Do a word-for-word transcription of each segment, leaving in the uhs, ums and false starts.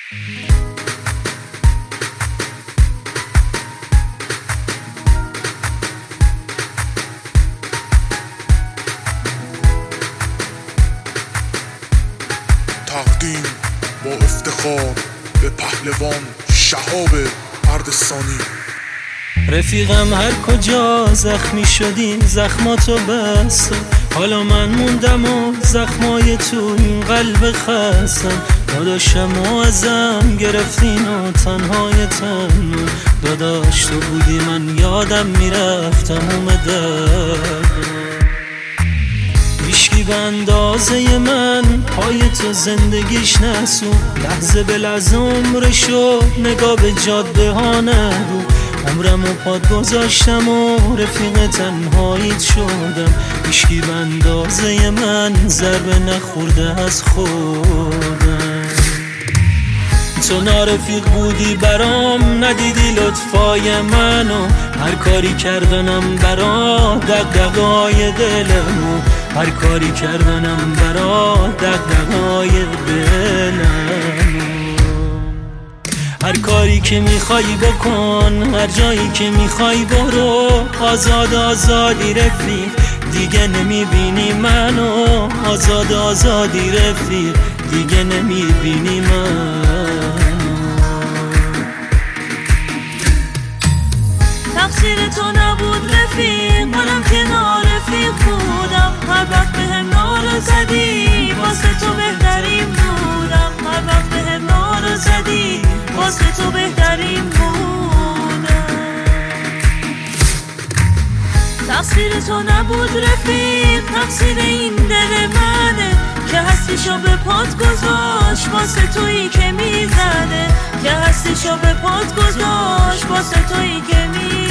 تقدیم با افتخار به پهلوان شهاب اردستانی. رفیقم هر کجا زخمی شدی زخماتو بستم، حالا من موندم و زخمای تو این قلب خستم. داداشم و ازم گرفتین و تنهای تنو، داداش تو بودی من یادم میرفتم اومدم. هیچکی به اندازه من پای تو زندگیش نسو، لحظه به لحظه عمرشو نگاه به جاده ها ندو. عمرم و پاد گذاشتم و رفیق تنهاییت شدم، هیچکی به اندازه من ضربه نخورده از خودم. تو نارفیق بودی برام، ندیدی لطفای منو، هر کاری کردنم برا دغدغه‌های دلمو، هر کاری کردنم برا دغدغه‌های دلمو. هر کاری که میخوای بکن، هر جایی که میخوای برو، آزاد آزادی رفیق دیگه نمیبینی منو، آزاد آزادی رفیق دیگه نمیبینی منو. تقصیر تو نبود رفیق، منم کنار رفیق بودم. هر وقت بهم نارو زدی واسه تو بهترین بودم، هر وقت بهم نارو زدی واسه تو بهترین بودم. تقصیر تو نبود رفیق، تقصیر این دل منه که هستیشو به پات گذاشت واسه تویی که میزنه، که هستیشو به پات گذاشت واسه تویی که میزنه.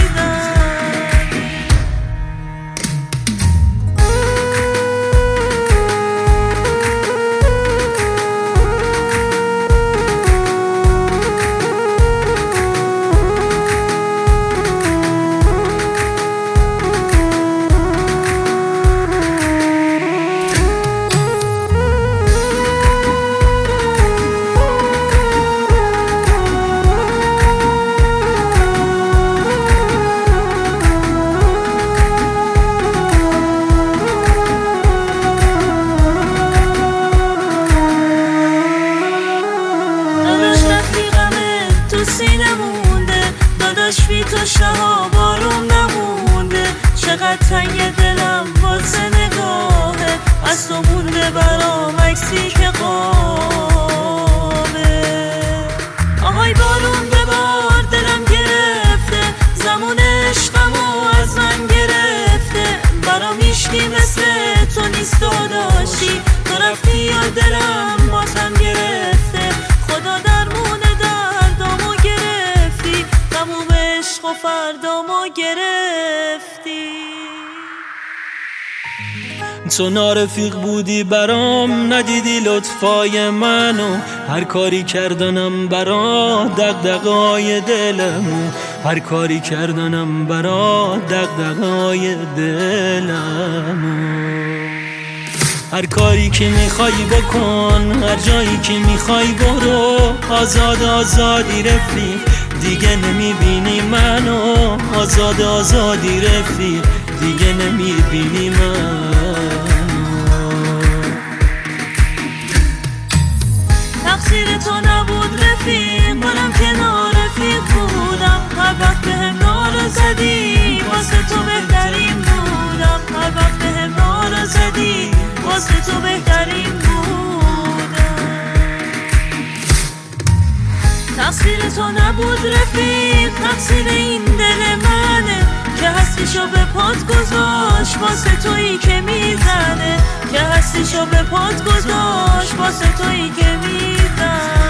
بی تو شهاب آروم نمونده، چقدر تنگ دلم واسه نگاهه، از تو مونده برام عکسی که قابه. آهای بارون ببار دلم گرفته، زمان عشقمو از من گرفته. برام هیچکی مثل تو نیست داداشی، تو رفتی یا دلم بازم گرفته. خدا درمونه دردامو گرفتی، تموم عشق و فردامو گرفتی. تو نارفیق بودی برام، ندیدی لطفای منو، هر کاری کردنم برا دغدغه‌های دلمو، هر کاری کردنم برا دغدغه‌های دلمو. هر کاری که میخوای بکن، هر جایی که میخوای برو، آزاد آزادی رفیق دیگه نمیبینی منو، آزاد آزادی رفیق دیگه نمیبینی منو. تقصیر تو نبود رفیق، منم کنار رفیق بودم. هر وقت بهم نارو زدی واسه تو بهترین بودم، هر وقت بهم نارو زدی واسه تو بهترین بودم. تقصیر تو نبود رفیق، تقصیر این دل منه که هستیشو به پات گذاشت واسه تویی که میزنه، که هستیشو به پات گذاشت واسه تویی که میزنه.